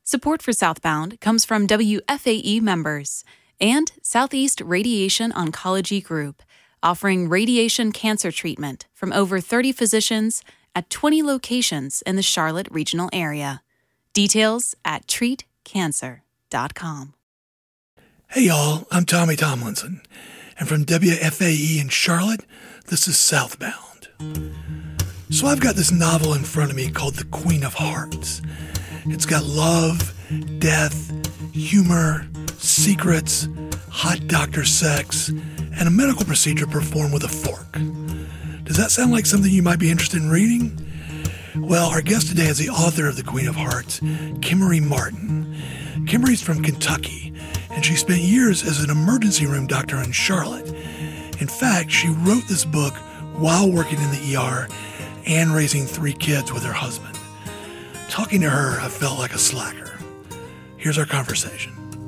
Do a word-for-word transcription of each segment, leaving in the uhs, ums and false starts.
Support for Southbound comes from W F A E members and Southeast Radiation Oncology Group, offering radiation cancer treatment from over thirty physicians at twenty locations in the Charlotte regional area. Details at treat cancer dot com. Hey y'all, I'm Tommy Tomlinson, and from W F A E in Charlotte, this is Southbound. So I've got this novel in front of me called The Queen of Hearts. It's got love, death, humor, secrets, hot doctor sex, and a medical procedure performed with a fork. Does that sound like something you might be interested in reading? Well, our guest today is the author of The Queen of Hearts, Kimmery Martin. Kimmery's from Kentucky, and she spent years as an emergency room doctor in Charlotte. In fact, she wrote this book while working in the E R and raising three kids with her husband. Talking to her, I felt like a slacker. Here's our conversation.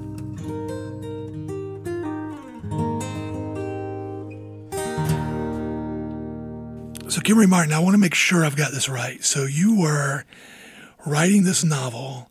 So, Kimmery Martin, I want to make sure I've got this right. So you were writing this novel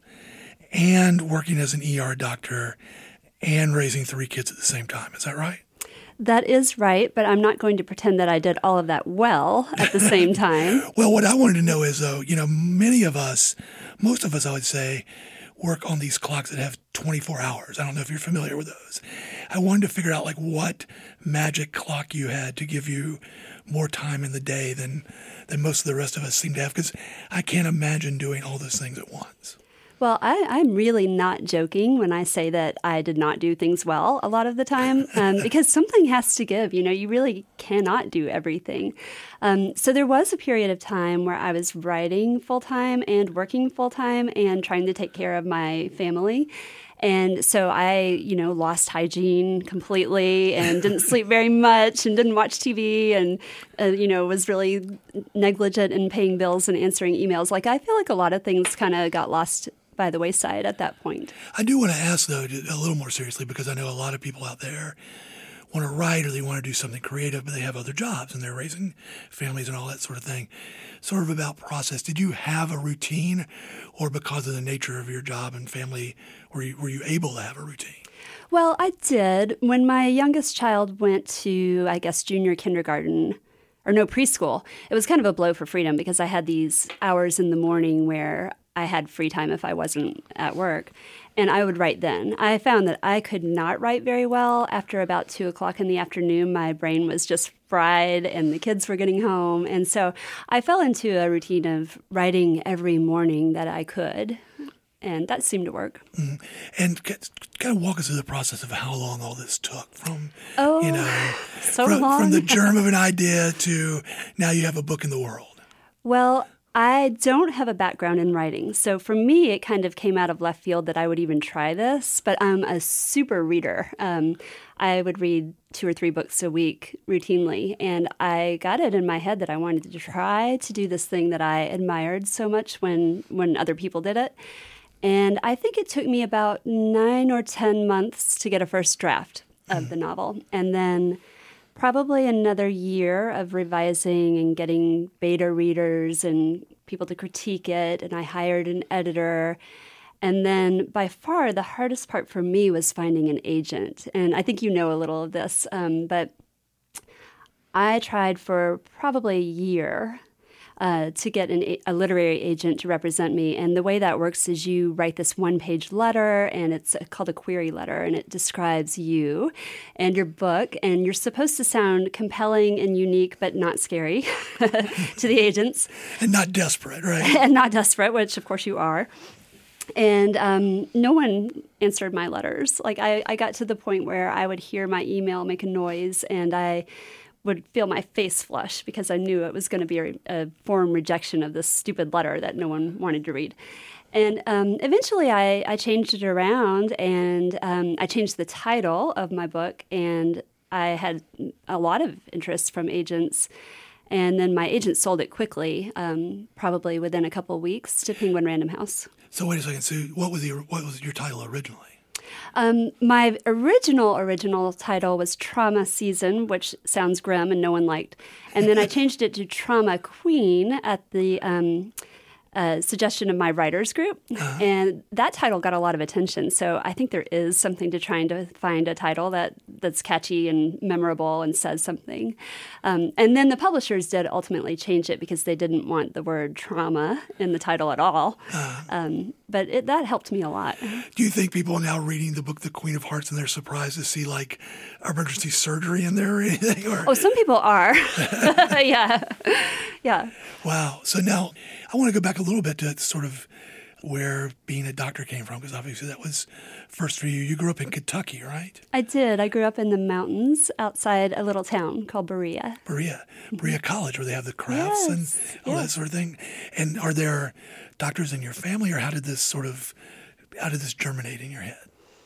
and working as an E R doctor and raising three kids at the same time. Is that right? That is right, but I'm not going to pretend that I did all of that well at the same time. Well, what I wanted to know is, though, you know, many of us, most of us, I would say, work on these clocks that have twenty-four hours. I don't know if you're familiar with those. I wanted to figure out, like, what magic clock you had to give you more time in the day than, than most of the rest of us seem to have, because I can't imagine doing all those things at once. Well, I, I'm really not joking when I say that I did not do things well a lot of the time, um, because something has to give. You know, you really cannot do everything. Um, so there was a period of time where I was writing full-time and working full-time and trying to take care of my family. And so I, you know, lost hygiene completely and didn't sleep very much and didn't watch T V and, uh, you know, was really negligent in paying bills and answering emails. Like, I feel like a lot of things kind of got lost by the wayside at that point. I do want to ask, though, a little more seriously, because I know a lot of people out there want to write or they want to do something creative, but they have other jobs and they're raising families and all that sort of thing. Sort of about process. Did you have a routine, or because of the nature of your job and family, were you, were you able to have a routine? Well, I did. When my youngest child went to, I guess, junior kindergarten, or no, preschool, it was kind of a blow for freedom because I had these hours in the morning where I had free time if I wasn't at work, and I would write then. I found that I could not write very well after about two o'clock in the afternoon. My brain was just fried, and the kids were getting home, and so I fell into a routine of writing every morning that I could, and that seemed to work. Mm. And kind of walk us through the process of how long all this took from, oh, you know, so from, long. from the germ of an idea to now you have a book in the world. Well, I don't have a background in writing, so for me, it kind of came out of left field that I would even try this, but I'm a super reader. Um, I would read two or three books a week routinely, and I got it in my head that I wanted to try to do this thing that I admired so much when, when other people did it. And I think it took me about nine or ten months to get a first draft of the novel, and then probably another year of revising and getting beta readers and people to critique it, and I hired an editor. And then by far the hardest part for me was finding an agent. And I think you know a little of this, um, but I tried for probably a year uh, to get an, a literary agent to represent me. And the way that works is you write this one-page letter, and it's called a query letter, and it describes you and your book, and you're supposed to sound compelling and unique, but not scary to the agents. And not desperate, right? And not desperate, which of course you are. And um, no one answered my letters. Like I, I got to the point where I would hear my email make a noise, and I would feel my face flush because I knew it was going to be a, a form rejection of this stupid letter that no one wanted to read. And um, eventually I, I changed it around, and um, I changed the title of my book, and I had a lot of interest from agents. And then my agent sold it quickly, um, probably within a couple of weeks, to Penguin Random House. So wait a second. So what was your what was your title originally? Um, my original, original title was Trauma Season, which sounds grim and no one liked. And then I changed it to Trauma Queen at the um, a suggestion of my writers group, uh-huh. and that title got a lot of attention. So I think there is something to trying to find a title that, that's catchy and memorable and says something. Um, and then the publishers did ultimately change it because they didn't want the word trauma in the title at all. Uh-huh. Um, but it, that helped me a lot. Do you think people are now reading the book The Queen of Hearts and they're surprised to see like emergency surgery in there or anything? Or? Oh, some people are. Yeah. Yeah. Wow. So now I want to go back a little bit to sort of where being a doctor came from, because obviously that was first for you. You grew up in Kentucky, right? I did. I grew up in the mountains outside a little town called Berea. Berea. Berea College, where they have the crafts yes. and all yes. that sort of thing. And are there doctors in your family, or how did this sort of, how did this germinate in your head?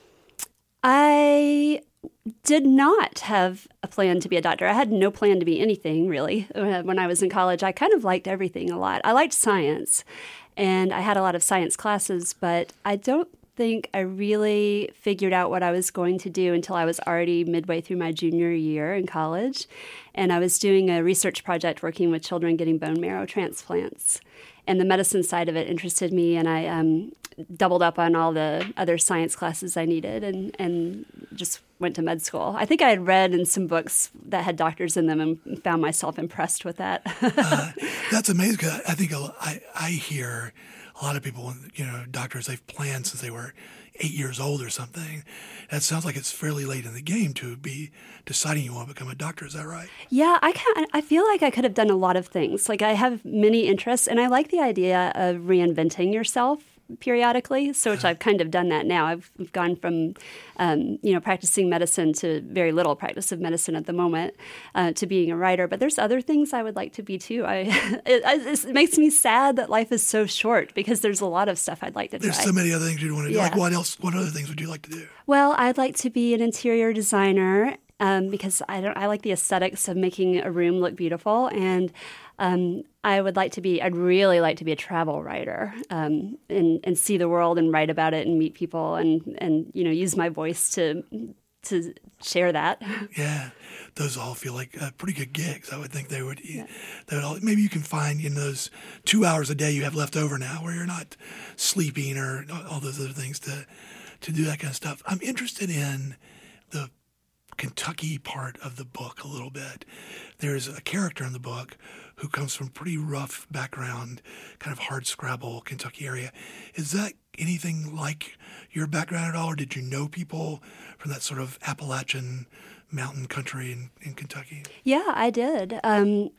I did not have a plan to be a doctor. I had no plan to be anything, really. When I was in college, I kind of liked everything a lot. I liked science, and I had a lot of science classes, but I don't think I really figured out what I was going to do until I was already midway through my junior year in college. And I was doing a research project working with children getting bone marrow transplants. And the medicine side of it interested me, and I um, doubled up on all the other science classes I needed and, and just went to med school. I think I had read in some books that had doctors in them and found myself impressed with that. uh, that's amazing, because I think I, I hear a lot of people, you know, doctors, they've planned since they were eight years old or something. That sounds like it's fairly late in the game to be deciding you want to become a doctor. Is that right? Yeah, I can, I feel like I could have done a lot of things. Like I have many interests, and I like the idea of reinventing yourself periodically, so which I've kind of done that now. I've gone from, um, you know, practicing medicine to very little practice of medicine at the moment, uh, to being a writer. But there's other things I would like to be too. I it, it makes me sad that life is so short, because there's a lot of stuff I'd like to try. There's so many other things you'd want to do. Yeah. Like what else? What other things would you like to do? Well, I'd like to be an interior designer. Um, because I don't, I like the aesthetics of making a room look beautiful, and um, I would like to be. I'd really like to be a travel writer, um, and and see the world and write about it and meet people and and you know use my voice to to share that. Yeah, those all feel like uh, pretty good gigs. I would think they would. Yeah. They would all, maybe you can find in those two hours a day you have left over now, where you're not sleeping or all those other things to to do that kind of stuff. I'm interested in the Kentucky part of the book a little bit. There's a character in the book who comes from pretty rough background, kind of hard scrabble Kentucky area. Is that anything like your background at all, or did you know people from that sort of Appalachian mountain country in, in Kentucky? Yeah, I did. Um,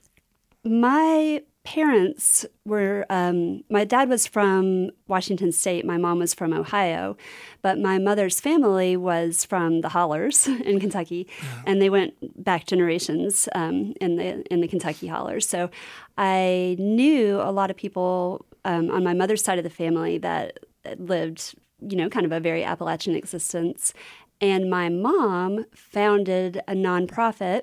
my parents were, um, my dad was from Washington State, my mom was from Ohio, but my mother's family was from the Hollers in Kentucky, yeah. and they went back generations um, in the in the Kentucky Hollers. So I knew a lot of people um, on my mother's side of the family that lived, you know, kind of a very Appalachian existence. And my mom founded a nonprofit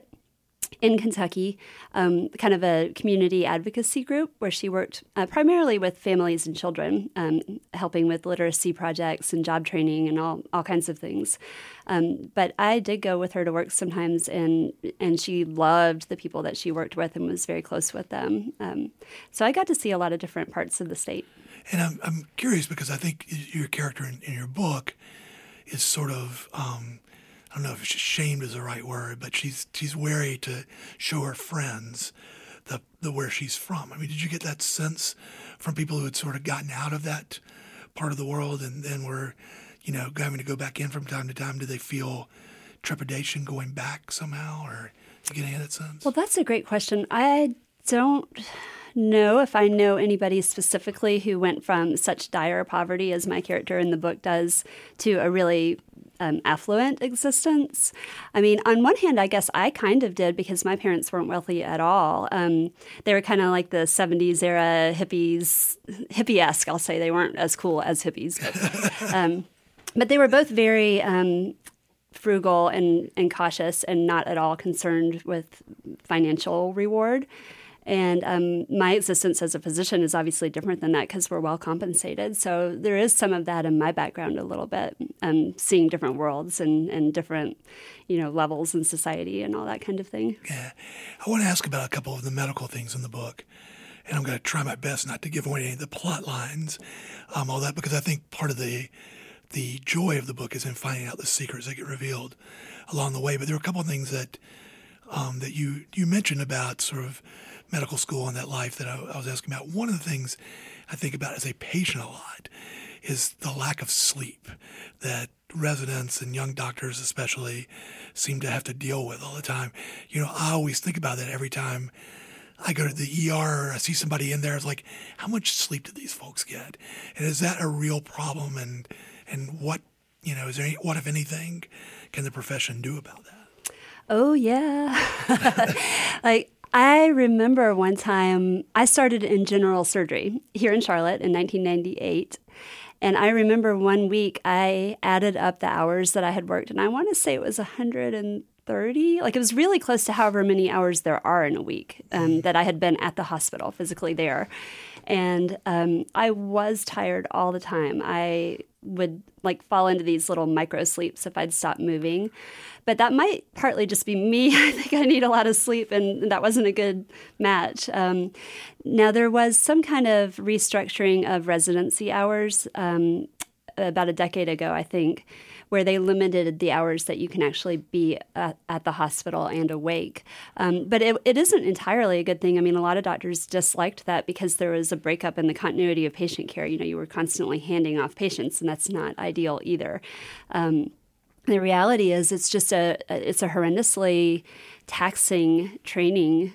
in Kentucky, um, kind of a community advocacy group where she worked uh, primarily with families and children, um, helping with literacy projects and job training and all, all kinds of things. Um, but I did go with her to work sometimes, and and she loved the people that she worked with and was very close with them. Um, so I got to see a lot of different parts of the state. And I'm, I'm curious because I think your character in, in your book is sort of... Um, I don't know if shamed is the right word, but she's she's wary to show her friends the the where she's from. I mean, did you get that sense from people who had sort of gotten out of that part of the world and then were, you know, having to go back in from time to time? Did they feel trepidation going back somehow, or did you get any of that sense? Well, that's a great question. I don't know if I know anybody specifically who went from such dire poverty as my character in the book does to a really Um, affluent existence. I mean, on one hand, I guess I kind of did because my parents weren't wealthy at all. Um, they were kind of like the seventies era hippies, hippie-esque, I'll say. They weren't as cool as hippies. But, um, but they were both very um, frugal and, and cautious and not at all concerned with financial reward. And um, my existence as a physician is obviously different than that because we're well compensated. So there is some of that in my background a little bit, um, seeing different worlds and, and different, you know, levels in society and all that kind of thing. Yeah. I want to ask about a couple of the medical things in the book. and I'm going to try my best not to give away any of the plot lines, um, all that, because I think part of the the joy of the book is in finding out the secrets that get revealed along the way. But there are a couple of things that um, that you you mentioned about sort of medical school and that life that I, I was asking about. One of the things I think about as a patient a lot is the lack of sleep that residents and young doctors especially seem to have to deal with all the time. You know, I always think about that every time I go to the E R or I see somebody in there. It's like, how much sleep do these folks get? And is that a real problem? And and what, you know, is there any, what, if anything, can the profession do about that? Oh, yeah. Like, I remember one time I started in general surgery here in Charlotte in nineteen ninety-eight. And I remember one week I added up the hours that I had worked, and I want to say it was one hundred thirty. Like, it was really close to however many hours there are in a week um, that I had been at the hospital, physically there. And um, I was tired all the time. I would like fall into these little micro sleeps if I'd stop moving. But that might partly just be me. I think I need a lot of sleep, and that wasn't a good match. Um, now, there was some kind of restructuring of residency hours um, about a decade ago, I think, where they limited the hours that you can actually be at, at the hospital and awake. Um, but it, it isn't entirely a good thing. I mean, a lot of doctors disliked that because there was a breakup in the continuity of patient care. You know, you were constantly handing off patients, and that's not ideal either. Um, the reality is it's just a, it's a horrendously taxing training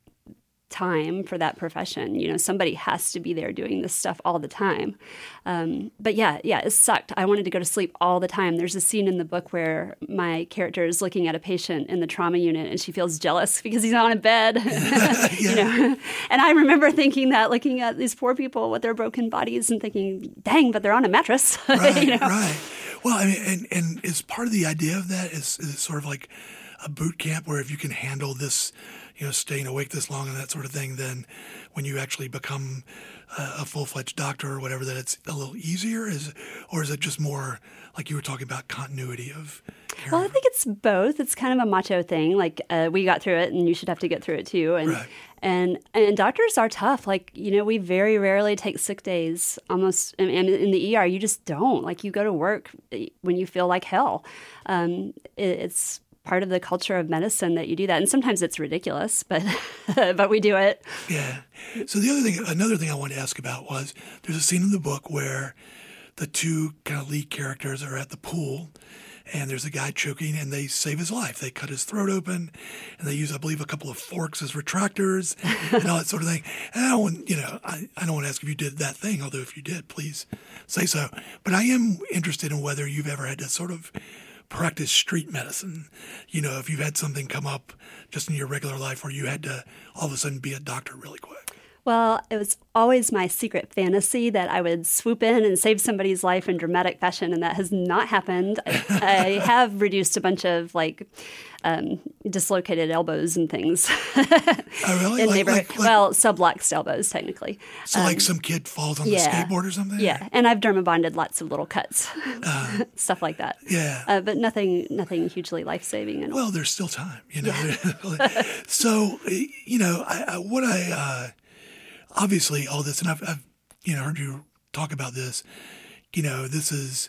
time for that profession. You know, somebody has to be there doing this stuff all the time. Um, but yeah, yeah, it sucked. I wanted to go to sleep all the time. There's a scene in the book where my character is looking at a patient in the trauma unit and she feels jealous because he's on a bed. You know, and I remember thinking that, looking at these poor people with their broken bodies and thinking, dang, but they're on a mattress. Right, you know? right. Well, I mean, and, and is part of the idea of that is, is it sort of like a boot camp where if you can handle this, you know, staying awake this long and that sort of thing, then when you actually become a, a full-fledged doctor or whatever, that it's a little easier? Is, or is it just more like you were talking about continuity of care? Well, I think it's both. It's kind of a macho thing. Like, uh, we got through it and you should have to get through it too. And, right. and, and doctors are tough. Like, you know, we very rarely take sick days almost. And in the E R, you just don't. Like, you go to work when you feel like hell. Um, it, it's part of the culture of medicine that you do that. And sometimes it's ridiculous, but but we do it. Yeah. So the other thing, another thing I wanted to ask about was there's a scene in the book where the two kind of lead characters are at the pool and there's a guy choking and they save his life. They cut his throat open and they use, I believe, a couple of forks as retractors and all that sort of thing. And I don't want, you know, I, I don't want to ask if you did that thing, although if you did, please say so. But I am interested in whether you've ever had to sort of practice street medicine. You know, if you've had something come up just in your regular life where you had to all of a sudden be a doctor really quick. Well, it was always my secret fantasy that I would swoop in and save somebody's life in dramatic fashion, and that has not happened. I, I have reduced a bunch of, like, um, dislocated elbows and things. Oh, really? in like, neighborhood. like, like, well, subluxed elbows, technically. So um, like some kid falls on yeah, the skateboard or something? Yeah, and I've dermabonded lots of little cuts, uh, stuff like that. Yeah. Uh, but nothing nothing hugely life-saving. And well, there's still time, you know. Yeah. So, you know, I, I, what I... Uh, obviously, all this, and I've, I've, you know, heard you talk about this. You know, this is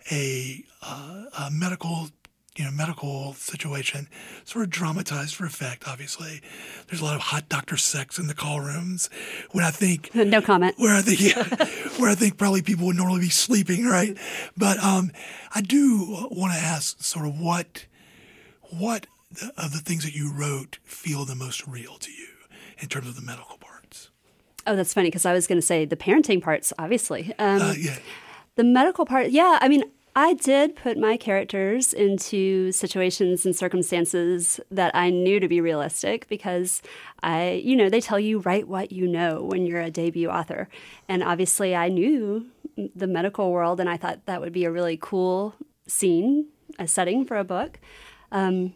a, uh, a medical, you know, medical situation, sort of dramatized for effect. Obviously, there's a lot of hot doctor sex in the call rooms. When I think, no comment. Where I think, yeah, where I think probably people would normally be sleeping, right? But um, I do want to ask, sort of, what, what of the things that you wrote feel the most real to you in terms of the medical part? Oh, that's funny, because I was going to say the parenting parts, obviously. Um, uh, yeah. The medical part, yeah. I mean, I did put my characters into situations and circumstances that I knew to be realistic because I, you know, they tell you write what you know when you're a debut author. And obviously I knew the medical world, and I thought that would be a really cool scene, a setting for a book. Um,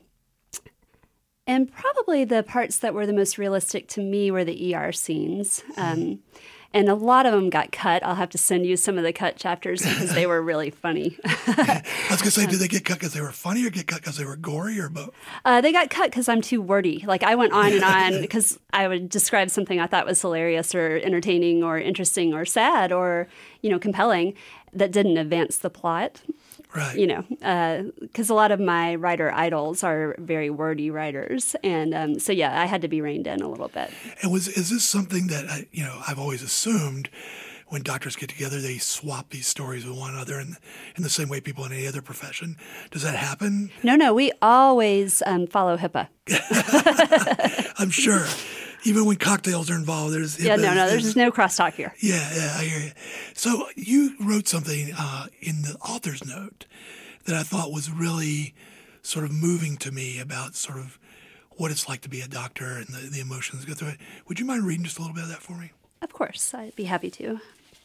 And probably the parts that were the most realistic to me were the E R scenes. Um, And a lot of them got cut. I'll have to send you some of the cut chapters because they were really funny. I was going to say, did they get cut because they were funny or get cut because they were gory or both? Uh, they got cut because I'm too wordy. Like I went on and on because I would describe something I thought was hilarious or entertaining or interesting or sad or, you know, compelling that didn't advance the plot. Right. You know, because uh, a lot of my writer idols are very wordy writers. And um, so, yeah, I had to be reined in a little bit. And was is this something that, I, you know, I've always assumed when doctors get together, they swap these stories with one another in, in the same way people in any other profession. Does that happen? No, no. We always um, follow HIPAA. I'm sure. Even when cocktails are involved, there's... Yeah, there's, no, no, there's, there's no crosstalk here. Yeah, yeah, I hear you. So you wrote something uh, in the author's note that I thought was really sort of moving to me about sort of what it's like to be a doctor and the, the emotions that go through it. Would you mind reading just a little bit of that for me? Of course, I'd be happy to.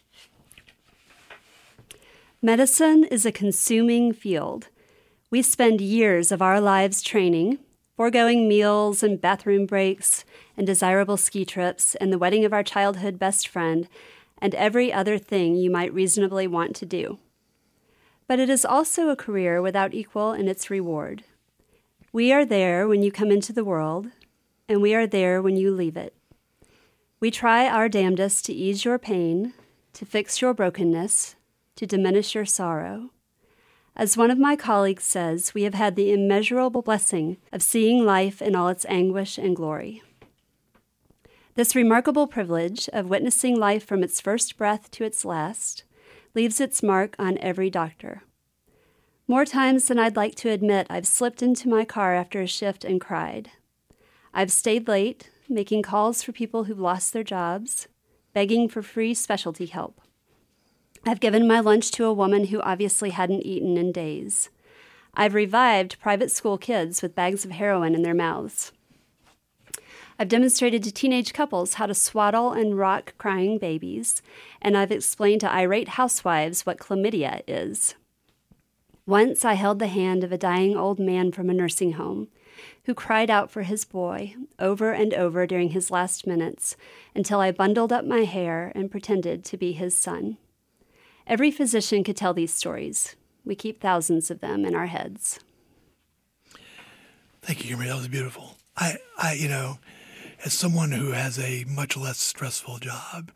Medicine is a consuming field. We spend years of our lives training, foregoing meals and bathroom breaks and desirable ski trips and the wedding of our childhood best friend and every other thing you might reasonably want to do. But it is also a career without equal in its reward. We are there when you come into the world, and we are there when you leave it. We try our damnedest to ease your pain, to fix your brokenness, to diminish your sorrow. As one of my colleagues says, we have had the immeasurable blessing of seeing life in all its anguish and glory. This remarkable privilege of witnessing life from its first breath to its last leaves its mark on every doctor. More times than I'd like to admit, I've slipped into my car after a shift and cried. I've stayed late, making calls for people who've lost their jobs, begging for free specialty help. I've given my lunch to a woman who obviously hadn't eaten in days. I've revived private school kids with bags of heroin in their mouths. I've demonstrated to teenage couples how to swaddle and rock crying babies, and I've explained to irate housewives what chlamydia is. Once I held the hand of a dying old man from a nursing home who cried out for his boy over and over during his last minutes until I bundled up my hair and pretended to be his son. Every physician could tell these stories. We keep thousands of them in our heads. Thank you, Kimberly. That was beautiful. I, I, you know, as someone who has a much less stressful job,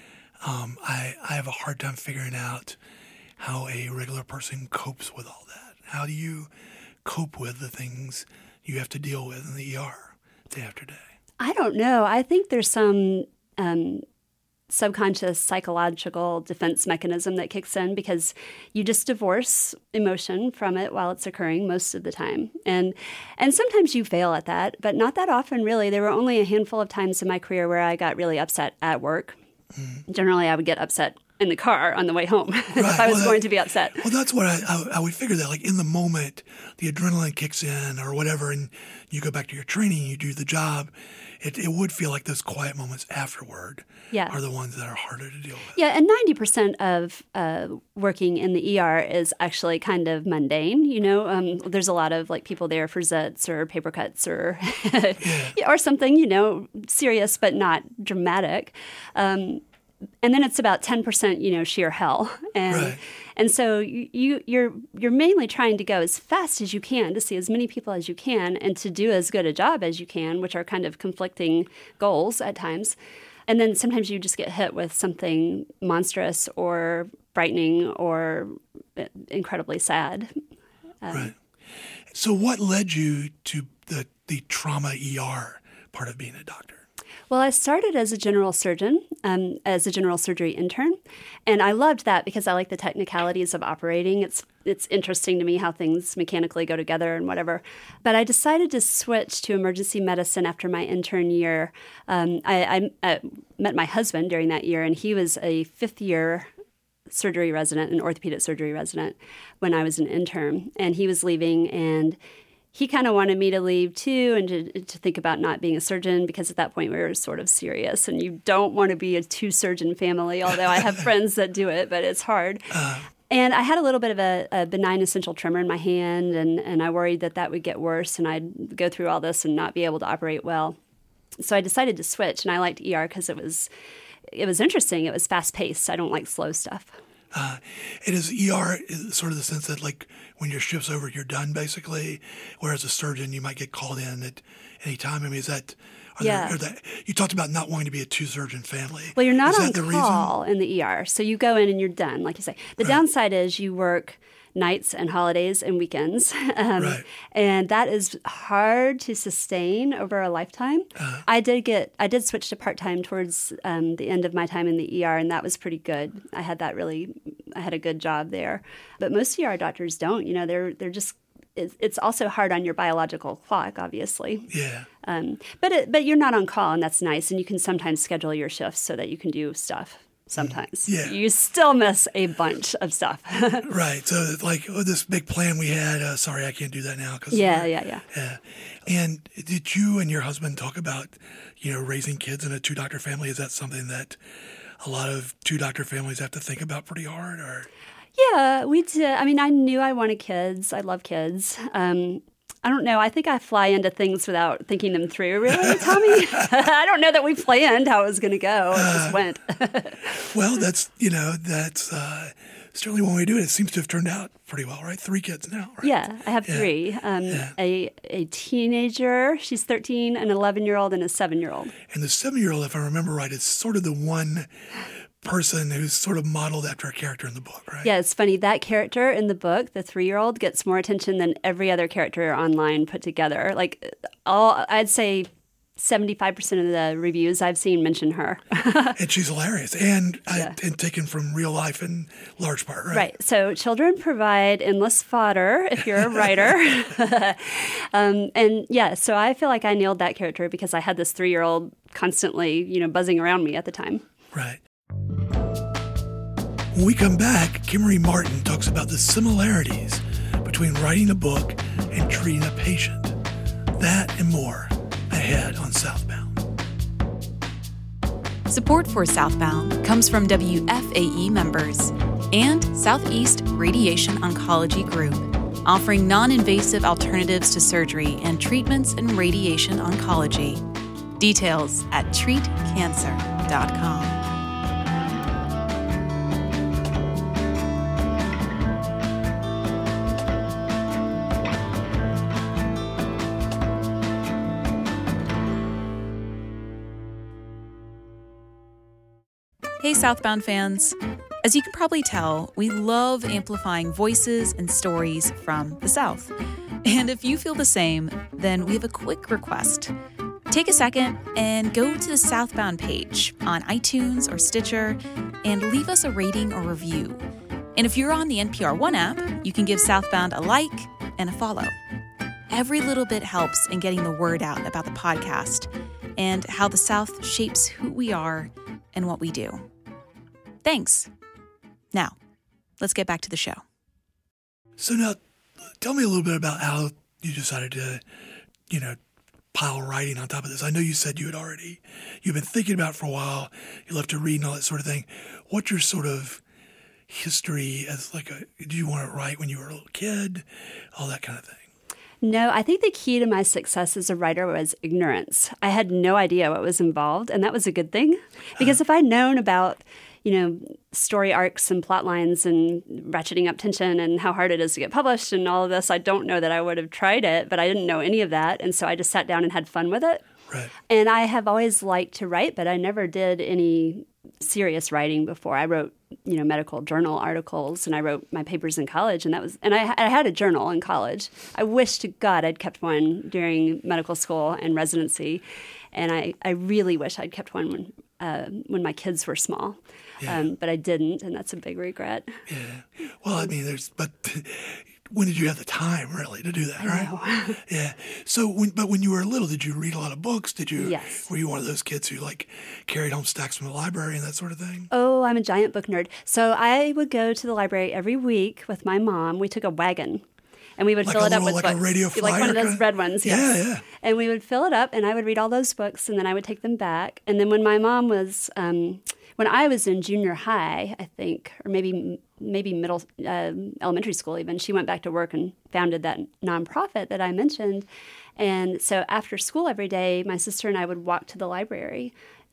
um, I, I have a hard time figuring out how a regular person copes with all that. How do you cope with the things you have to deal with in the E R day after day? I don't know. I think there's some um, subconscious psychological defense mechanism that kicks in because you just divorce emotion from it while it's occurring most of the time. And and sometimes you fail at that, but not that often, really. There were only a handful of times in my career where I got really upset at work. Mm-hmm. Generally, I would get upset in the car on the way home right. if I was well, going to be upset. Well, that's what I, I, I would figure that, like, in the moment, the adrenaline kicks in or whatever, and you go back to your training, you do the job. It, it would feel like those quiet moments afterward yeah. are the ones that are harder to deal with. Yeah, and ninety percent of uh, working in the E R is actually kind of mundane. You know, um, there's a lot of like people there for zits or paper cuts or yeah. or something, you know, serious but not dramatic. Um, and then it's about ten percent, you know, sheer hell. And right. and so you, you you're you're mainly trying to go as fast as you can to see as many people as you can and to do as good a job as you can, which are kind of conflicting goals at times. And then sometimes you just get hit with something monstrous or frightening or incredibly sad. Um, right. So what led you to the the trauma E R part of being a doctor? Well, I started as a general surgeon, um, as a general surgery intern, and I loved that because I like the technicalities of operating. It's it's interesting to me how things mechanically go together and whatever. But I decided to switch to emergency medicine after my intern year. Um, I, I, I met my husband during that year, and he was a fifth-year surgery resident, an orthopedic surgery resident, when I was an intern, and he was leaving, and he kind of wanted me to leave too and to, to think about not being a surgeon because at that point we were sort of serious and you don't want to be a two-surgeon family, although I have friends that do it, but it's hard. Uh, and I had a little bit of a, a benign essential tremor in my hand and, and I worried that that would get worse and I'd go through all this and not be able to operate well. So I decided to switch and I liked E R because it was it was interesting. It was fast-paced. I don't like slow stuff. Uh, it is E R is sort of the sense that, like, when your shift's over, you're done, basically, whereas a surgeon, you might get called in at any time. I mean, is that... Are yeah. There, are that, you talked about not wanting to be a two-surgeon family. Well, you're not is on that the call reason? in the E R, so you go in and you're done, like you say. The right. downside is you work nights and holidays and weekends, um, right. and that is hard to sustain over a lifetime. Uh-huh. I did get, I did switch to part-time towards um, the end of my time in the E R, and that was pretty good. I had that really, I had a good job there. But most E R doctors don't. You know, they're they're just. It's also hard on your biological clock, obviously. Yeah. Um, but it, but you're not on call, and that's nice. And you can sometimes schedule your shifts so that you can do stuff. Sometimes. Yeah. You still miss a bunch of stuff. Right. So like oh, this big plan we had. Uh, sorry, I can't do that now. Cause yeah, yeah, yeah. Yeah. And did you and your husband talk about, you know, raising kids in a two doctor family? Is that something that a lot of two doctor families have to think about pretty hard, or? Yeah, we did. I mean, I knew I wanted kids. I love kids. Um, I don't know. I think I fly into things without thinking them through, really, Tommy. I don't know that we planned how it was going to go. It just went. Well, that's, you know, that's uh, certainly one way to do it. It seems to have turned out pretty well, right? Three kids now, right? Yeah, I have yeah. three. Um, yeah. a, a teenager, she's thirteen, an eleven-year-old, and a seven-year-old. And the seven-year-old, if I remember right, is sort of the one person who's sort of modeled after a character in the book, right? Yeah, it's funny. That character in the book, the three-year-old, gets more attention than every other character online put together. Like, all I'd say seventy-five percent of the reviews I've seen mention her. And she's hilarious and, yeah. uh, and taken from real life in large part, right? Right. So children provide endless fodder if you're a writer. um, and yeah, so I feel like I nailed that character because I had this three-year-old constantly, you know, buzzing around me at the time. Right. When we come back, Kimmery Martin talks about the similarities between writing a book and treating a patient. That and more ahead on Southbound. Support for Southbound comes from W F A E members and Southeast Radiation Oncology Group, offering non-invasive alternatives to surgery and treatments in radiation oncology. Details at treat cancer dot com. Hey, Southbound fans. As you can probably tell, we love amplifying voices and stories from the South. And if you feel the same, then we have a quick request. Take a second and go to the Southbound page on iTunes or Stitcher and leave us a rating or review. And if you're on the N P R One app, you can give Southbound a like and a follow. Every little bit helps in getting the word out about the podcast and how the South shapes who we are and what we do. Thanks. Now, let's get back to the show. So now, tell me a little bit about how you decided to, you know, pile writing on top of this. I know you said you had already, you've been thinking about it for a while, you love to read and all that sort of thing. What's your sort of history as like a, did you want to write when you were a little kid? All that kind of thing. No, I think the key to my success as a writer was ignorance. I had no idea what was involved, and that was a good thing. Because if I'd known about, you know, story arcs and plot lines and ratcheting up tension and how hard it is to get published and all of this, I don't know that I would have tried it, but I didn't know any of that. And so I just sat down and had fun with it. Right. And I have always liked to write, but I never did any serious writing before. I wrote, you know, medical journal articles, and I wrote my papers in college, and that was, and I, I had a journal in college. I wish to God I'd kept one during medical school and residency, and I, I really wish I'd kept one when uh, when my kids were small, yeah. um, but I didn't, and that's a big regret. Yeah. Well, I mean, there's, but when did you have the time really to do that, I right? know. Yeah. So, when, but when you were little, did you read a lot of books? Did you? Yes. Were you one of those kids who like carried home stacks from the library and that sort of thing? Oh, I'm a giant book nerd. So I would go to the library every week with my mom. We took a wagon, and we would Like fill a it up little, with like books. a radio like one flyer of those kinda? red ones. Yeah, Yes. yeah. And we would fill it up, and I would read all those books, and then I would take them back. And then when my mom was, um, when I was in junior high, I think, or maybe maybe middle, uh, elementary school even, she went back to work and founded that nonprofit that I mentioned. And so after school every day, my sister and I would walk to the library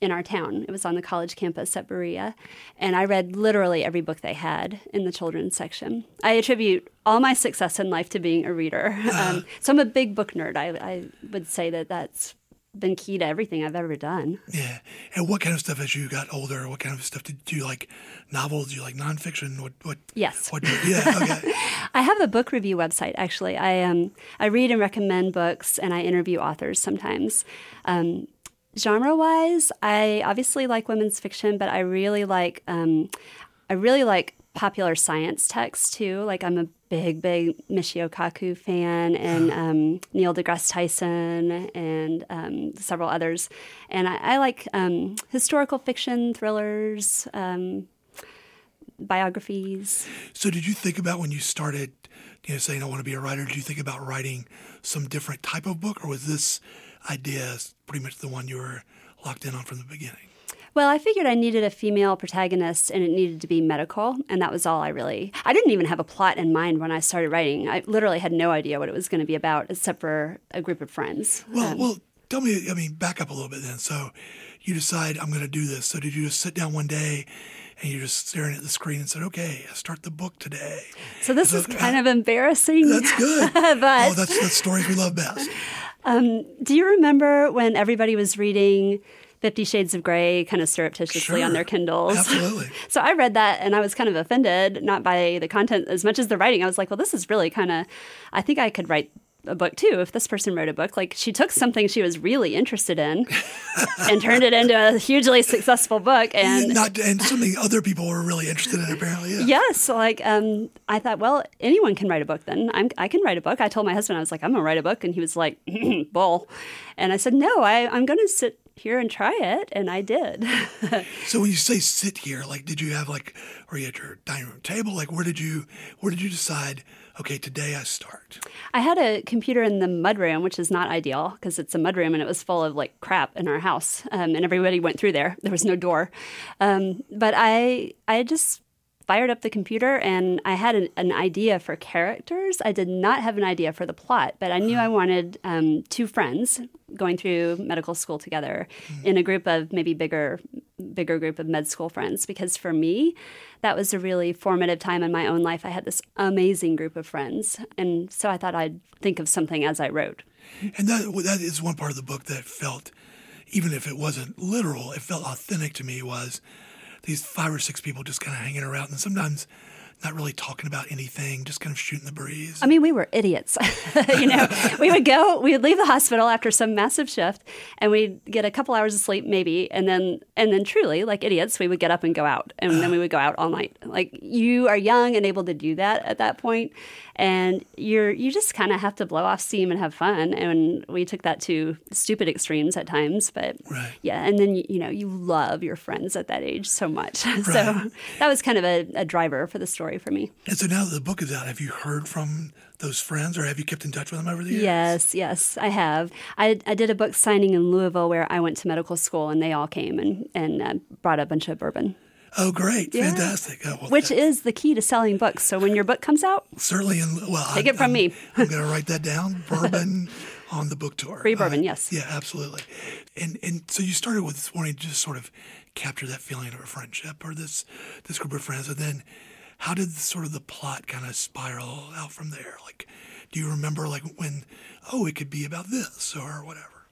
in our town. It was on the college campus at Berea. And I read literally every book they had in the children's section. I attribute all my success in life to being a reader. Um, so I'm a big book nerd. I, I would say that that's been key to everything I've ever done. Yeah. And what kind of stuff, as you got older, what kind of stuff did you like? Novels? Do you like nonfiction? What? What? Yes. What? Yeah. Okay. I have a book review website, actually. I um I read and recommend books, and I interview authors sometimes. Um, genre-wise, I obviously like women's fiction, but I really like um, I really like popular science texts too. Like I'm a big, big Michio Kaku fan, and um, Neil deGrasse Tyson, and um, several others. And I, I like um, historical fiction, thrillers, um, biographies. So did you think about when you started, you know, saying I want to be a writer, did you think about writing some different type of book, or was this idea pretty much the one you were locked in on from the beginning? Well, I figured I needed a female protagonist, and it needed to be medical, and that was all I really... I didn't even have a plot in mind when I started writing. I literally had no idea what it was going to be about, except for a group of friends. Well, um, well, tell me, I mean, back up a little bit then. So you decide, I'm going to do this. So did you just sit down one day and you're just staring at the screen and said, okay, I start the book today? So this so, is kind uh, of embarrassing. That's good. but, oh, that's, that's stories we love best. Um, do you remember when everybody was reading Fifty Shades of Grey kind of surreptitiously Sure. on their Kindles? Absolutely. So I read that, and I was kind of offended, not by the content as much as the writing. I was like, well, this is really kind of, I think I could write a book too if this person wrote a book. Like, she took something she was really interested in and turned it into a hugely successful book. And yeah, not and something other people were really interested in, apparently. Yeah. Yes. Like, um, I thought, well, anyone can write a book then. I'm, I can write a book. I told my husband, I was like, I'm going to write a book. And he was like, bull. And I said, no, I, I'm going to sit here and try it. And I did. So when you say sit here, like, did you have like, or you at your dining room table? Like, where did you, where did you decide, okay, today I start? I had a computer in the mudroom, which is not ideal because it's a mudroom and it was full of like crap in our house. Um, and everybody went through there. There was no door. Um, but I, I just fired up the computer and I had an, an idea for characters. I did not have an idea for the plot, but I knew I wanted um, two friends going through medical school together mm-hmm. in a group of maybe bigger, bigger group of med school friends. Because for me, that was a really formative time in my own life. I had this amazing group of friends. And so I thought I'd think of something as I wrote. And that that is one part of the book that felt, even if it wasn't literal, it felt authentic to me, was these five or six people just kind of hanging around and sometimes not really talking about anything, just kind of shooting the breeze. I mean, we were idiots. you know, we would go, we would leave the hospital after some massive shift, and we'd get a couple hours of sleep, maybe, and then, and then, truly, like idiots, we would get up and go out, and uh, then we would go out all night. Like, you are young and able to do that at that point, and you're you just kind of have to blow off steam and have fun. And we took that to stupid extremes at times, but right. yeah. And then you know, you love your friends at that age so much, right. so that was kind of a, a driver for the story for me. And so now that the book is out, have you heard from those friends, or have you kept in touch with them over the years? Yes, yes, I have. I, I did a book signing in Louisville where I went to medical school, and they all came and, and uh, brought a bunch of bourbon. Oh, great. Yeah. Fantastic. Oh, well, Which is the key to selling books. So when your book comes out, certainly, in, well, take I, it from I'm, me. I'm going to write that down. Bourbon on the book tour. Free bourbon, uh, yes. Yeah, absolutely. And and so you started with wanting to just sort of capture that feeling of a friendship or this this group of friends, and then how did sort of the plot kind of spiral out from there? Like, do you remember like when, oh, it could be about this or whatever?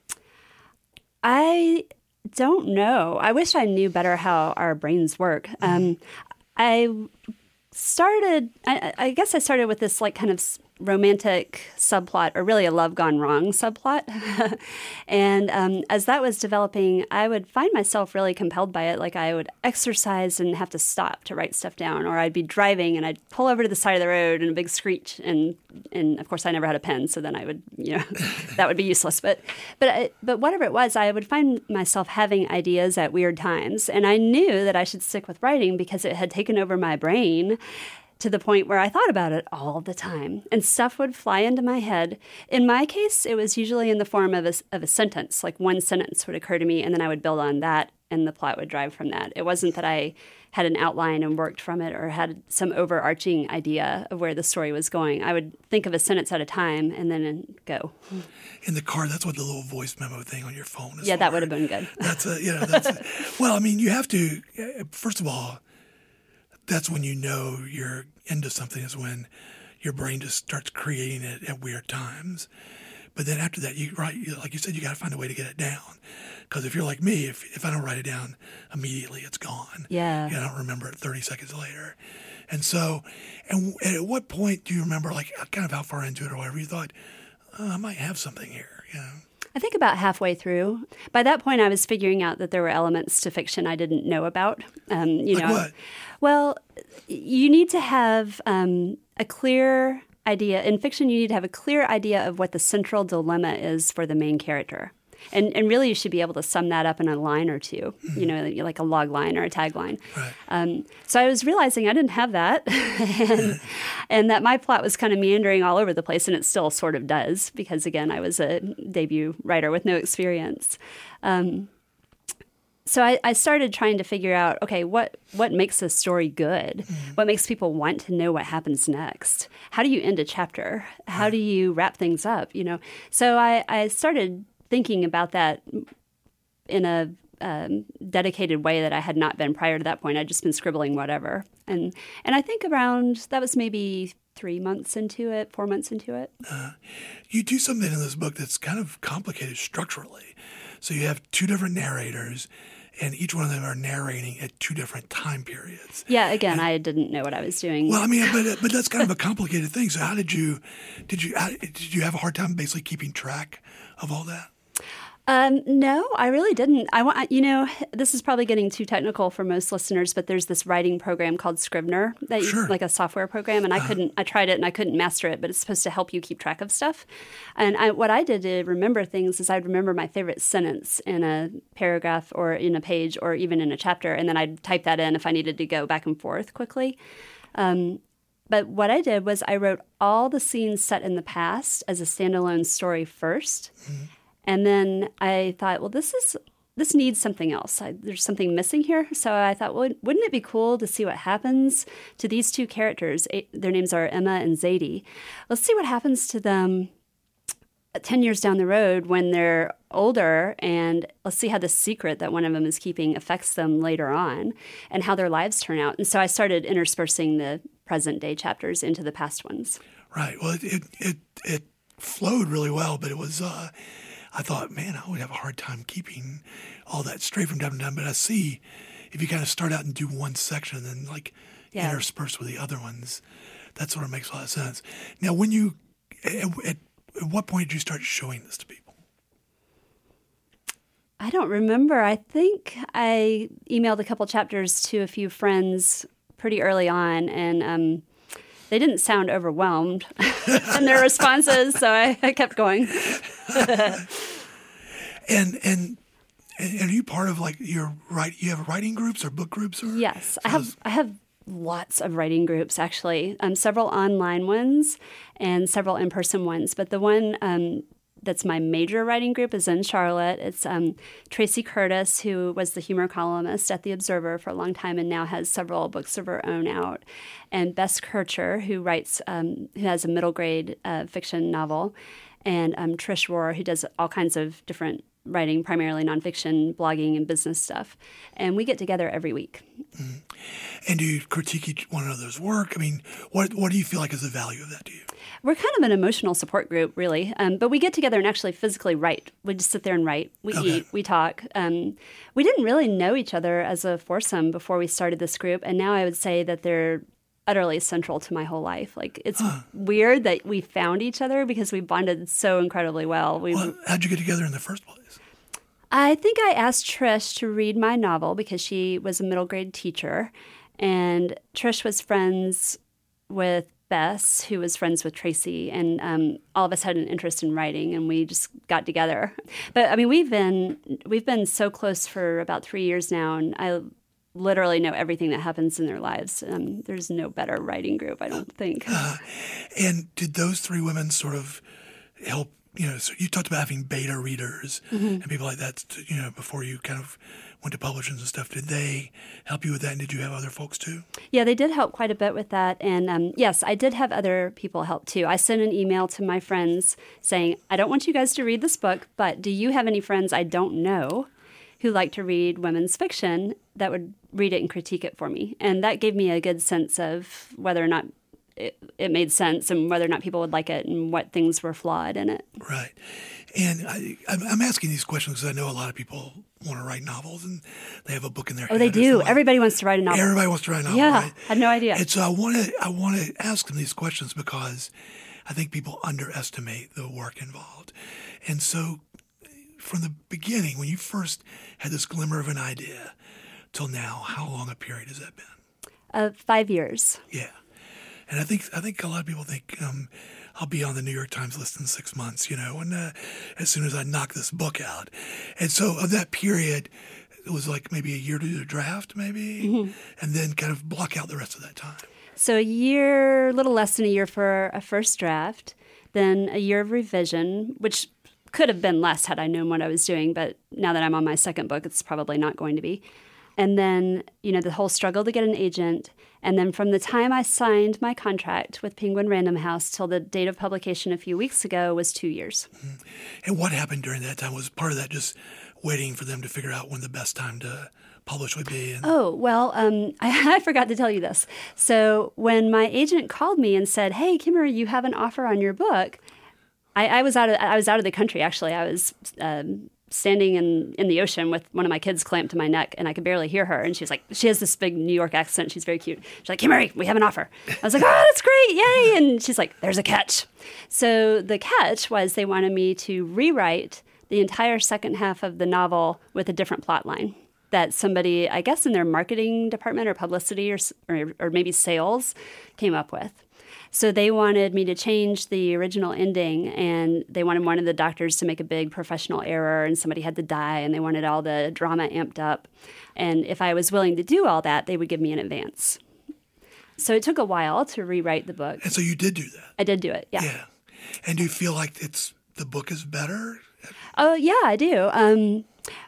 I don't know. I wish I knew better how our brains work. Mm-hmm. Um, I started, I, I guess I started with this like kind of romantic subplot, or really a love gone wrong subplot. and um, as that was developing, I would find myself really compelled by it. Like, I would exercise and have to stop to write stuff down, or I'd be driving and I'd pull over to the side of the road and a big screech. And, and of course, I never had a pen, so then I would, you know, that would be useless. But, but, I, but whatever it was, I would find myself having ideas at weird times. And I knew that I should stick with writing because it had taken over my brain to the point where I thought about it all the time. And stuff would fly into my head. In my case, it was usually in the form of a, of a sentence. Like, one sentence would occur to me, and then I would build on that and the plot would drive from that. It wasn't that I had an outline and worked from it or had some overarching idea of where the story was going. I would think of a sentence at a time and then go. In the car, that's what the little voice memo thing on your phone is Yeah, for. that would have been good. That's a, you know, that's a, well, I mean, you have to, first of all, that's when you know you're into something, is when your brain just starts creating it at weird times. But then after that, you right, like you said, you got to find a way to get it down. Because if you're like me, if if I don't write it down immediately, it's gone. Yeah. You know, I don't remember it thirty seconds later. And so, and, and at what point do you remember, like, kind of how far into it or whatever, you thought, oh, I might have something here, you know? I think about halfway through. By that point, I was figuring out that there were elements to fiction I didn't know about. Um, you like know, what? Well, you need to have um, a clear idea. In fiction, you need to have a clear idea of what the central dilemma is for the main character. And and really, you should be able to sum that up in a line or two, you know, like a log line or a tagline. Right. Um, so I was realizing I didn't have that, and, and that my plot was kind of meandering all over the place, and it still sort of does, because, again, I was a debut writer with no experience. Um, so I, I started trying to figure out, okay, what, what makes a story good? Mm-hmm. What makes people want to know what happens next? How do you end a chapter? How right. do you wrap things up? You know, so I, I started thinking about that in a um, dedicated way that I had not been prior to that point. I'd just been scribbling whatever. And and I think around, that was maybe three months into it, four months into it. Uh, you do something in this book that's kind of complicated structurally. So you have two different narrators, and each one of them are narrating at two different time periods. Yeah, again, and, I didn't know what I was doing. Well, I mean, but but that's kind of a complicated thing. So how did you, did you, how, did you have a hard time basically keeping track of all that? Um, no, I really didn't. I want, you know, this is probably getting too technical for most listeners, but there's this writing program called Scrivener, that sure. you, like a software program, and I uh-huh. couldn't. I tried it and I couldn't master it, but it's supposed to help you keep track of stuff. And I, what I did to remember things is I'd remember my favorite sentence in a paragraph or in a page or even in a chapter, and then I'd type that in if I needed to go back and forth quickly. Um, but what I did was I wrote all the scenes set in the past as a standalone story first. Mm-hmm. And then I thought, well, this is this needs something else. I, there's something missing here. So I thought, well, wouldn't it be cool to see what happens to these two characters? Their names are Emma and Zadie. Let's see what happens to them ten years down the road when they're older, and let's see how the secret that one of them is keeping affects them later on and how their lives turn out. And so I started interspersing the present day chapters into the past ones. Right. Well, it it it, it flowed really well, but it was... Uh... I thought, man, I would have a hard time keeping all that straight from time to time. But I see if you kind of start out and do one section and then like yeah. intersperse with the other ones, that sort of makes a lot of sense. Now, when you, at, at, at what point did you start showing this to people? I don't remember. I think I emailed a couple chapters to a few friends pretty early on, and um, they didn't sound overwhelmed in their responses, so I, I kept going. and and and are you part of like your right? You have writing groups or book groups? Or yes, I have. I have lots of writing groups actually. Um, several online ones and several in-person ones. But the one um, that's my major writing group is in Charlotte. It's um, Tracy Curtis, who was the humor columnist at The Observer for a long time and now has several books of her own out, and Bess Kircher, who writes, um, who has a middle grade uh, fiction novel, and um, Trish Rohr, who does all kinds of different writing, primarily nonfiction, blogging, and business stuff. And we get together every week. Mm-hmm. And do you critique each one another's work? I mean, what what do you feel like is the value of that to you? We're kind of an emotional support group, really. Um, but we get together and actually physically write. We just sit there and write. We okay. eat. We talk. Um, we didn't really know each other as a foursome before we started this group. And now I would say that they're utterly central to my whole life. Like, it's huh. weird that we found each other because we bonded so incredibly well. We, well, how'd you get together in the first place? I think I asked Trish to read my novel because she was a middle grade teacher. And Trish was friends with Bess, who was friends with Tracy, and um, all of us had an interest in writing, and we just got together. But I mean, we've been we've been so close for about three years now, and I literally know everything that happens in their lives. Um, there's no better writing group, I don't think. Uh, and did those three women sort of help you know, so you talked about having beta readers mm-hmm. and people like that, you know, before you kind of went to publishers and stuff. Did they help you with that, and did you have other folks too? Yeah, they did help quite a bit with that. And um, yes, I did have other people help too. I sent an email to my friends saying, I don't want you guys to read this book, but do you have any friends I don't know who like to read women's fiction that would read it and critique it for me? And that gave me a good sense of whether or not it, it made sense and whether or not people would like it and what things were flawed in it. Right. And I, I'm asking these questions because I know a lot of people want to write novels and they have a book in their oh, head. Oh, they do. Like, everybody wants to write a novel. Everybody wants to write a novel, yeah, right? I had no idea. And so I want to I want to ask them these questions because I think people underestimate the work involved. And so from the beginning, when you first had this glimmer of an idea till now, how long a period has that been? Uh, five years. Yeah. And I think I think a lot of people think um, I'll be on the New York Times list in six months, you know, and uh, as soon as I knock this book out. And so of that period, it was like maybe a year to do a draft, maybe, mm-hmm. and then kind of block out the rest of that time. So a year, a little less than a year for a first draft, then a year of revision, which could have been less had I known what I was doing, but now that I'm on my second book, it's probably not going to be. And then, you know, the whole struggle to get an agent. And then from the time I signed my contract with Penguin Random House till the date of publication a few weeks ago was two years. Mm-hmm. And what happened during that time? Was part of that just waiting for them to figure out when the best time to publish would be? And... Oh, well, um, I, I forgot to tell you this. So when my agent called me and said, hey, Kimmerer, you have an offer on your book, I, I was out of I was out of the country, actually. I was... Um, standing in, in the ocean with one of my kids clamped to my neck, and I could barely hear her. And she was like, she has this big New York accent. She's very cute. She's like, Kimmerer, we have an offer. I was like, oh, that's great. Yay. And she's like, there's a catch. So the catch was they wanted me to rewrite the entire second half of the novel with a different plot line that somebody, I guess in their marketing department or publicity or, or, or maybe sales came up with. So they wanted me to change the original ending, and they wanted one of the doctors to make a big professional error, and somebody had to die, and they wanted all the drama amped up. And if I was willing to do all that, they would give me an advance. So it took a while to rewrite the book. And so you did do that? I did do it, yeah. Yeah. And do you feel like it's the book is better? Oh, yeah, I do. Um,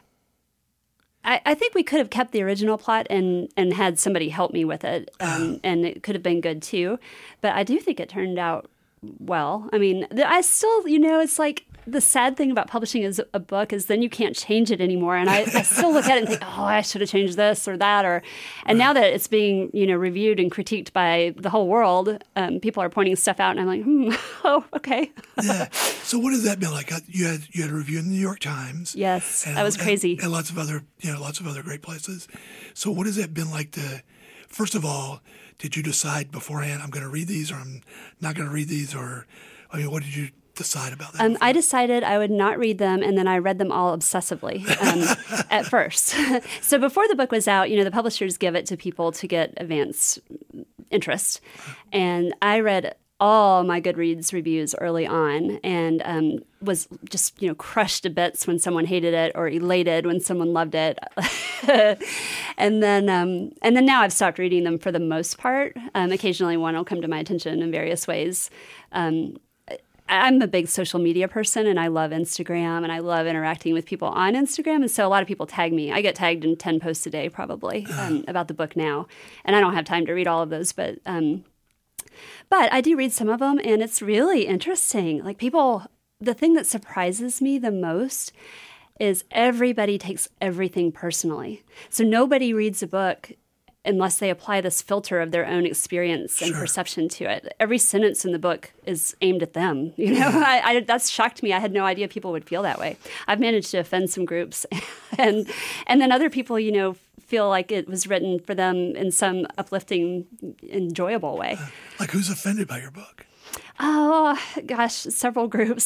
I, I think we could have kept the original plot and, and had somebody help me with it, um, and it could have been good too. But I do think it turned out well. I mean, I still, you know, it's like the sad thing about publishing is a book is then you can't change it anymore. And I, I still look at it and think, oh, I should have changed this or that. Or, and now that it's being, you know, reviewed and critiqued by the whole world, um, people are pointing stuff out, and I'm like, hmm, oh, okay. Yeah. So what has that been like? You had you had a review in the New York Times. Yes, and, that was crazy. And, and lots of other, you know, lots of other great places. So what has that been like to, first of all, did you decide beforehand, I'm going to read these or I'm not going to read these? Or, I mean, what did you decide about that? Um, I decided I would not read them, and then I read them all obsessively um, at first. So before the book was out, you know, the publishers give it to people to get advance interest. And I read all my Goodreads reviews early on and um, was just, you know, crushed to bits when someone hated it or elated when someone loved it. and then um, and then now I've stopped reading them for the most part. Um, occasionally one will come to my attention in various ways. Um, I'm a big social media person, and I love Instagram, and I love interacting with people on Instagram. And so a lot of people tag me. I get tagged in ten posts a day probably um, about the book now. And I don't have time to read all of those, but... Um, But I do read some of them, and it's really interesting. Like people, the thing that surprises me the most is everybody takes everything personally. So nobody reads a book unless they apply this filter of their own experience and sure. perception to it. Every sentence in the book is aimed at them. You know, I, I, that's shocked me. I had no idea people would feel that way. I've managed to offend some groups, and and then other people, you know, feel like it was written for them in some uplifting, enjoyable way. Uh, like who's offended by your book? Oh, gosh, several groups.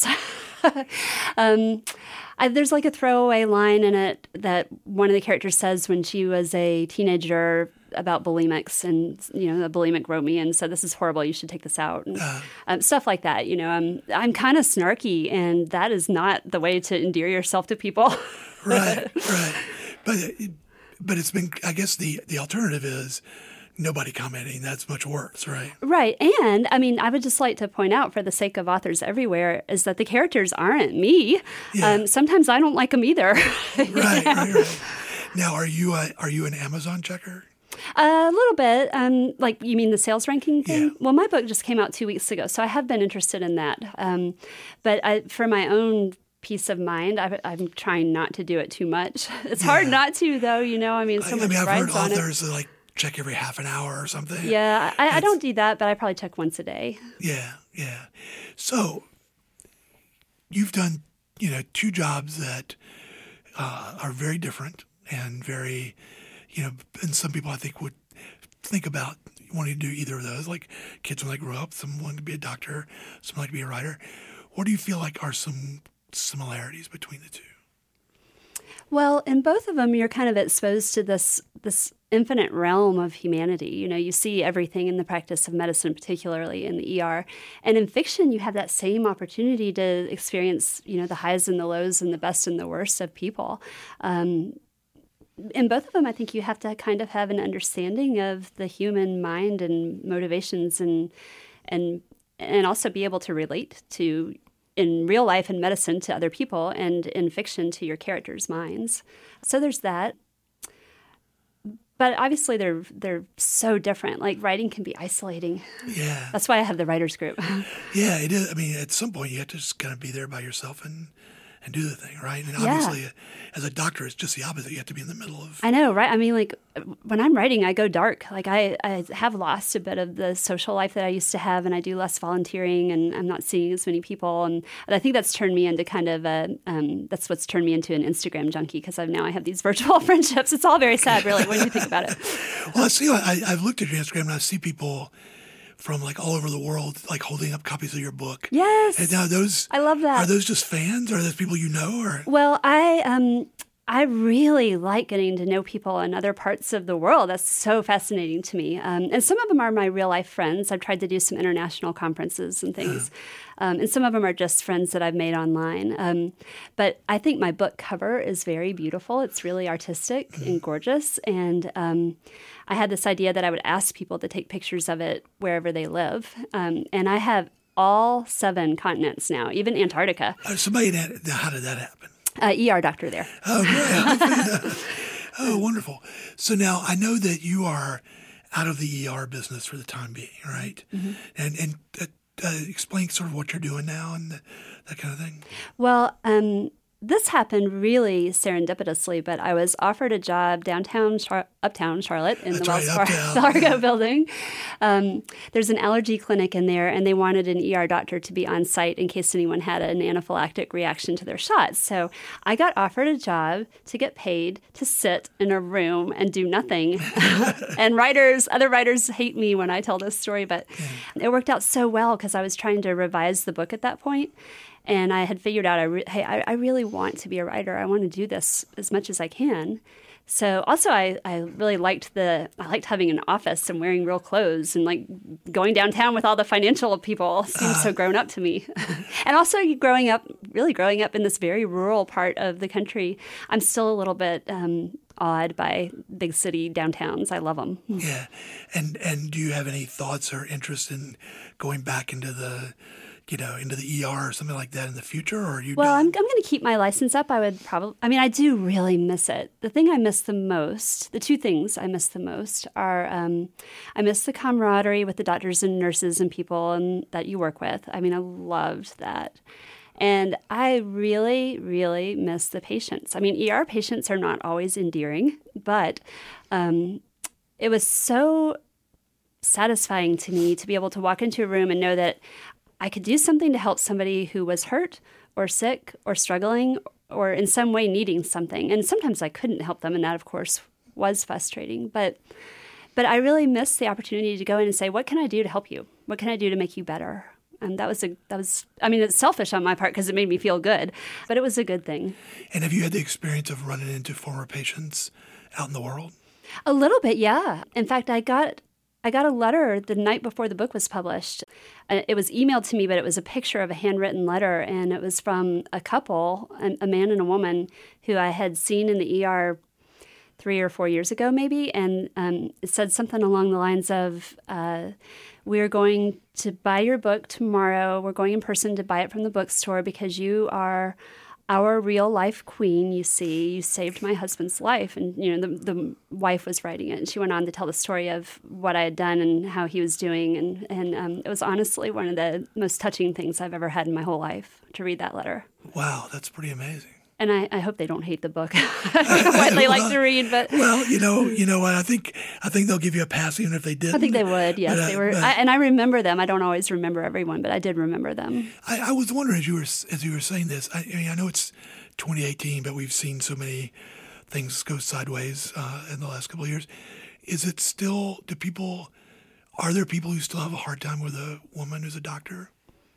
um, I, there's like a throwaway line in it that one of the characters says when she was a teenager about bulimics, and, you know, the bulimic wrote me and said, this is horrible, you should take this out. And, uh, um, stuff like that. You know, I'm, I'm kind of snarky, and that is not the way to endear yourself to people. Right, right. But, but it's been, I guess the, the alternative is nobody commenting, that's much worse, right? Right. And I mean, I would just like to point out, for the sake of authors everywhere, is that the characters aren't me. Yeah. Um, sometimes I don't like them either. Right, right, right. Now, are you a, are you an Amazon checker? A little bit. Um, like, you mean the sales ranking thing? Yeah. Well, my book just came out two weeks ago, so I have been interested in that. Um, but I, for my own peace of mind, I, I'm trying not to do it too much. It's Yeah. hard not to, though. You know, I mean, so I, much I mean, I've heard rides on it. authors that, like, check every half an hour or something. Yeah, I, I It's- don't do that, but I probably check once a day. Yeah, yeah. So you've done, you know, two jobs that uh, are very different and very, you know, and some people I think would think about wanting to do either of those. Like kids when they grow up, some want to be a doctor, some like to be a writer. What do you feel like are some similarities between the two? Well, in both of them, you're kind of exposed to this this infinite realm of humanity. You know, you see everything in the practice of medicine, particularly in the E R. And in fiction, you have that same opportunity to experience, you know, the highs and the lows and the best and the worst of people. Um, in both of them, I think you have to kind of have an understanding of the human mind and motivations, and and and also be able to relate to, in real life in medicine, to other people, and in fiction to your characters' minds. So there's that. But obviously they're they're so different. Like, writing can be isolating. Yeah. That's why I have the writers group. Yeah, it is. I mean, at some point you have to just kind of be there by yourself and, and do the thing, right? And Yeah. obviously, as a doctor, it's just the opposite. You have to be in the middle of. I know, right? I mean, like, when I'm writing, I go dark. Like, I, I have lost a bit of the social life that I used to have, and I do less volunteering, and I'm not seeing as many people. And, and I think that's turned me into kind of a, um, that's what's turned me into an Instagram junkie, because I've now I have these virtual friendships. It's all very sad, really, when you think about it. Well, I see. I, I've looked at your Instagram and I see people from like all over the world, like holding up copies of your book. Yes. And now those, I love that. Are those just fans, or are those people you know, or? Well, I um I really like getting to know people in other parts of the world. That's so fascinating to me. Um, and some of them are my real life friends. I've tried to do some international conferences and things. Um, and some of them are just friends that I've made online. Um, but I think my book cover is very beautiful. It's really artistic and gorgeous. And um, I had this idea that I would ask people to take pictures of it wherever they live. Um, and I have all seven continents now, even Antarctica. Uh, somebody, had, how did that happen? Uh, E R doctor there. Oh, yeah. Oh, wonderful. So now I know that you are out of the E R business for the time being, right? Mm-hmm. And and uh, uh, explain sort of what you're doing now and the, that kind of thing. Well, um, this happened really serendipitously, but I was offered a job downtown, Char- uptown Charlotte in That's the Wells right, Fargo, uptown, Fargo yeah. building. Um, there's an allergy clinic in there, and they wanted an E R doctor to be on site in case anyone had an anaphylactic reaction to their shots. So I got offered a job to get paid to sit in a room and do nothing. And writers, other writers hate me when I tell this story, but yeah. It worked out so well because I was trying to revise the book at that point. And I had figured out, I re- hey, I, I really want to be a writer. I want to do this as much as I can. So also, I, I really liked the I liked having an office and wearing real clothes and like going downtown with all the financial people seemed uh, so grown up to me. And also growing up, really growing up in this very rural part of the country, I'm still a little bit um, awed by big city downtowns. I love them. Yeah, and and do you have any thoughts or interest in going back into the you know, into the E R or something like that in the future, or are you? Well, done? I'm I'm going to keep my license up. I would probably. I mean, I do really miss it. The thing I miss the most, the two things I miss the most are, um, I miss the camaraderie with the doctors and nurses and people and that you work with. I mean, I loved that. And I really, really miss the patients. I mean, E R patients are not always endearing, but um, it was so satisfying to me to be able to walk into a room and know that I could do something to help somebody who was hurt or sick or struggling or in some way needing something. And sometimes I couldn't help them, and that, of course, was frustrating. But but I really missed the opportunity to go in and say, what can I do to help you? What can I do to make you better? And that was, a that was I mean, it's selfish on my part because it made me feel good, but it was a good thing. And have you had the experience of running into former patients out in the world? A little bit, yeah. In fact, I got... I got a letter the night before the book was published. It was emailed to me, but it was a picture of a handwritten letter, and it was from a couple, a man and a woman, who I had seen in the E R three or four years ago, maybe, and um, it said something along the lines of, uh, we're going to buy your book tomorrow. We're going in person to buy it from the bookstore because you are our real life queen, you see. You saved my husband's life. And, you know, the, the wife was writing it. And she went on to tell the story of what I had done and how he was doing. And, and um, it was honestly one of the most touching things I've ever had in my whole life to read that letter. Wow, that's pretty amazing. And I, I hope they don't hate the book. I don't know what they well, like to read, but well, you know, you know, I think I think they'll give you a pass even if they didn't. I think they would. Yes, but, uh, they were, but, I, and I remember them. I don't always remember everyone, but I did remember them. I, I was wondering as you were as you were saying this. I, I mean, I know it's twenty eighteen, but we've seen so many things go sideways uh, in the last couple of years. Is it still? Do people? Are there people who still have a hard time with a woman who's a doctor?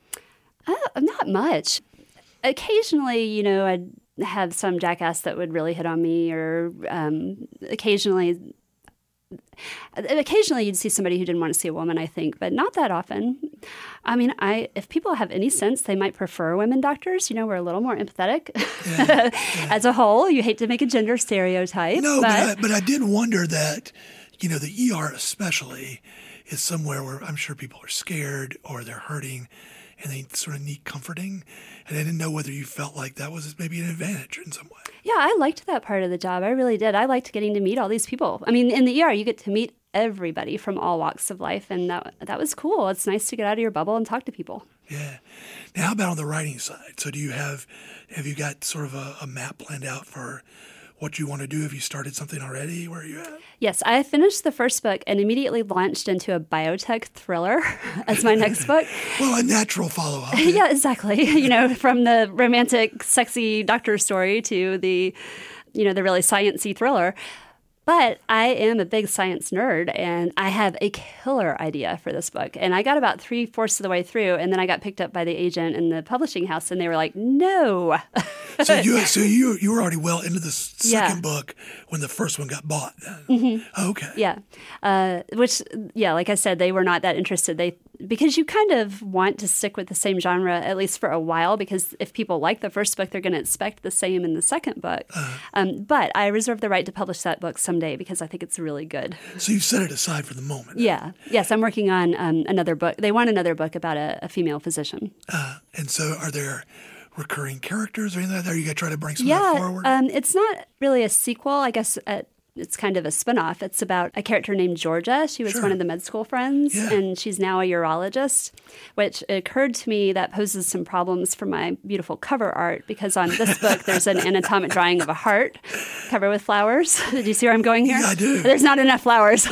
Uh, not much. Occasionally, you know, I'd have some jackass that would really hit on me, or um, occasionally, occasionally you'd see somebody who didn't want to see a woman, I think, but not that often. I mean, I if people have any sense, they might prefer women doctors. You know, we're a little more empathetic Yeah, yeah. as a whole. You hate to make a gender stereotype. No, but, but I, but I did wonder that, you know, the E R especially is somewhere where I'm sure people are scared or they're hurting and they sort of need comforting. And I didn't know whether you felt like that was maybe an advantage in some way. Yeah, I liked that part of the job. I really did. I liked getting to meet all these people. I mean, in the E R, you get to meet everybody from all walks of life, and that that was cool. It's nice to get out of your bubble and talk to people. Yeah. Now, how about on the writing side? So do you have, have you got sort of a, a map planned out for what you want to do? Have you started something already? Where are you at? Yes, I finished the first book and immediately launched into a biotech thriller as my next book. Well, a natural follow-up. Yeah, exactly. You know, from the romantic, sexy doctor story to the, you know, the really sciencey thriller. But I am a big science nerd, and I have a killer idea for this book. And I got about three-fourths of the way through, and then I got picked up by the agent in the publishing house, and they were like, no. So you so you you were already well into the second Yeah. book when the first one got bought. Then. Mm-hmm. Okay. Yeah. Uh, which, yeah, like I said, they were not that interested. They because you kind of want to stick with the same genre, at least for a while, because if people like the first book, they're going to expect the same in the second book. Uh-huh. Um, but I reserve the right to publish that book someday because I think it's really good. So you've set it aside for the moment. Yeah. Yes, I'm working on um, another book. They want another book about a, a female physician. Uh, and so are there recurring characters or anything like that? Are you going to try to bring some yeah, of that forward? Um, it's not really a sequel. I guess uh, it's kind of a spinoff. It's about a character named Georgia. She was Sure. one of the med school friends, Yeah. and she's now a urologist, which occurred to me that poses some problems for my beautiful cover art, because on this book there's an anatomic drawing of a heart covered with flowers. Did you see where I'm going here? Yeah, I do. There's not enough flowers.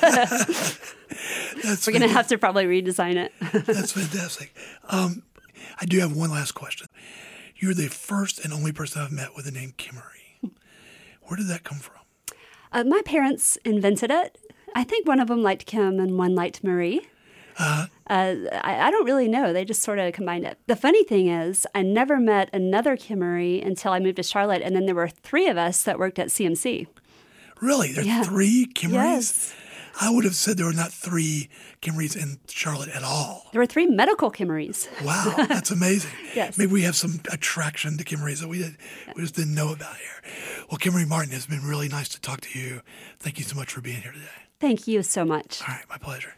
That's We're going to have to probably redesign it. That's fantastic. Um, I do have one last question. You're the first and only person I've met with the name Kimmery. Where did that come from? Uh, my parents invented it. I think one of them liked Kim and one liked Marie. Uh, Uh, I, I don't really know. They just sort of combined it. The funny thing is, I never met another Kimmery until I moved to Charlotte, and then there were three of us that worked at C M C. really? There are Yeah. three Kimmerys? Yes. I would have said there were not three Kimmerys in Charlotte at all. There were three medical Kimmerys. Wow, that's amazing. Yes. Maybe we have some attraction to Kimmerys that we did, we just didn't know about here. Well, Kimmery Martin, it's been really nice to talk to you. Thank you so much for being here today. Thank you so much. All right, my pleasure.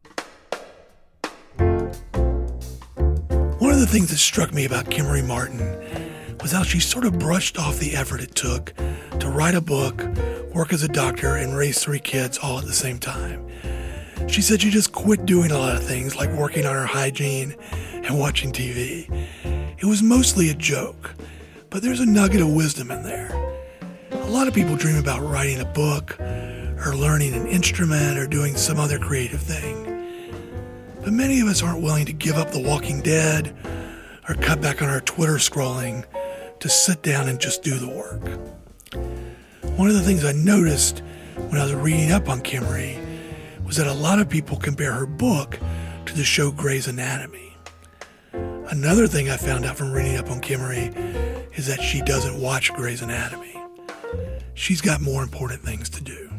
One of the things that struck me about Kimmery Martin was how she sort of brushed off the effort it took to write a book, work as a doctor, and raise three kids all at the same time. She said she just quit doing a lot of things like working on her hygiene and watching T V. It was mostly a joke, but there's a nugget of wisdom in there. A lot of people dream about writing a book or learning an instrument or doing some other creative thing. But many of us aren't willing to give up The Walking Dead or cut back on our Twitter scrolling to sit down and just do the work. One of the things I noticed when I was reading up on Kimmery was that a lot of people compare her book to the show Grey's Anatomy. Another thing I found out from reading up on Kimmery is that she doesn't watch Grey's Anatomy. She's got more important things to do.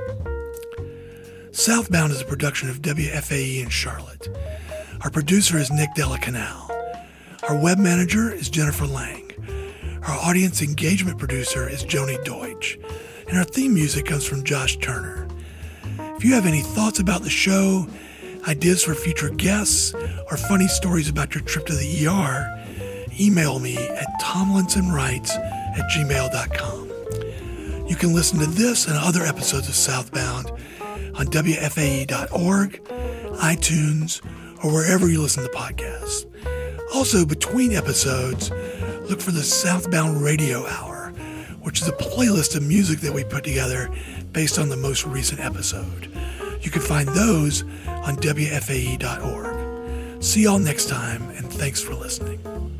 Southbound is a production of W F A E in Charlotte. Our producer is Nick Della Canal. Our web manager is Jennifer Lang. Our audience engagement producer is Joni Deutsch. and our theme music comes from Josh Turner. If you have any thoughts about the show, ideas for future guests, or funny stories about your trip to the E R, email me at tomlinsonwrites at gmail dot com. You can listen to this and other episodes of Southbound on W F A E dot org, iTunes, or wherever you listen to podcasts. Also, between episodes, look for the Southbound Radio Hour, which is a playlist of music that we put together based on the most recent episode. You can find those on W F A E dot org. See y'all next time, and thanks for listening.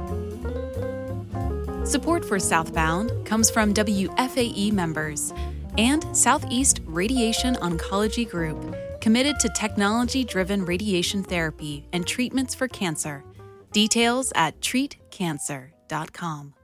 Support for Southbound comes from W F A E members and Southeast Radiation Oncology Group, committed to technology-driven radiation therapy and treatments for cancer. Details at treat cancer dot com.